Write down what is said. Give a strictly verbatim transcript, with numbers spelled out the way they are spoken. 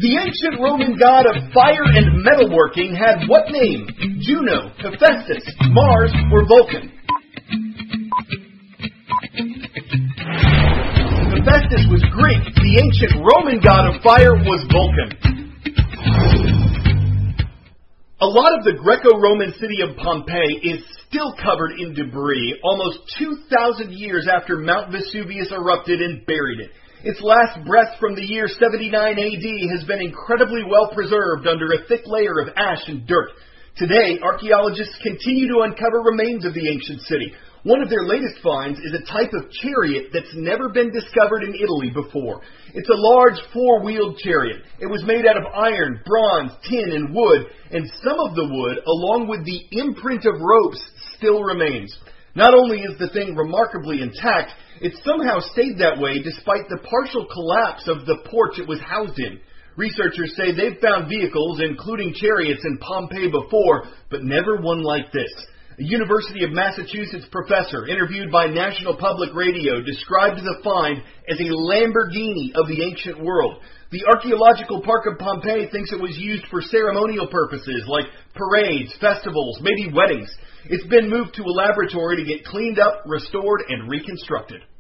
The ancient Roman god of fire and metalworking had what name? Juno, Hephaestus, Mars, or Vulcan? Hephaestus was Greek. The ancient Roman god of fire was Vulcan. A lot of the Greco-Roman city of Pompeii is still covered in debris almost two thousand years after Mount Vesuvius erupted and buried it. Its last breath from the year seventy-nine A D has been incredibly well preserved under a thick layer of ash and dirt. Today, archaeologists continue to uncover remains of the ancient city. One of their latest finds is a type of chariot that's never been discovered in Italy before. It's a large four-wheeled chariot. It was made out of iron, bronze, tin, and wood, and some of the wood, along with the imprint of ropes, still remains. Not only is the thing remarkably intact, it somehow stayed that way despite the partial collapse of the porch it was housed in. Researchers say they've found vehicles, including chariots, in Pompeii before, but never one like this. A University of Massachusetts professor interviewed by National Public Radio described the find as a Lamborghini of the ancient world. The Archaeological Park of Pompeii thinks it was used for ceremonial purposes like parades, festivals, maybe weddings. It's been moved to a laboratory to get cleaned up, restored, and reconstructed.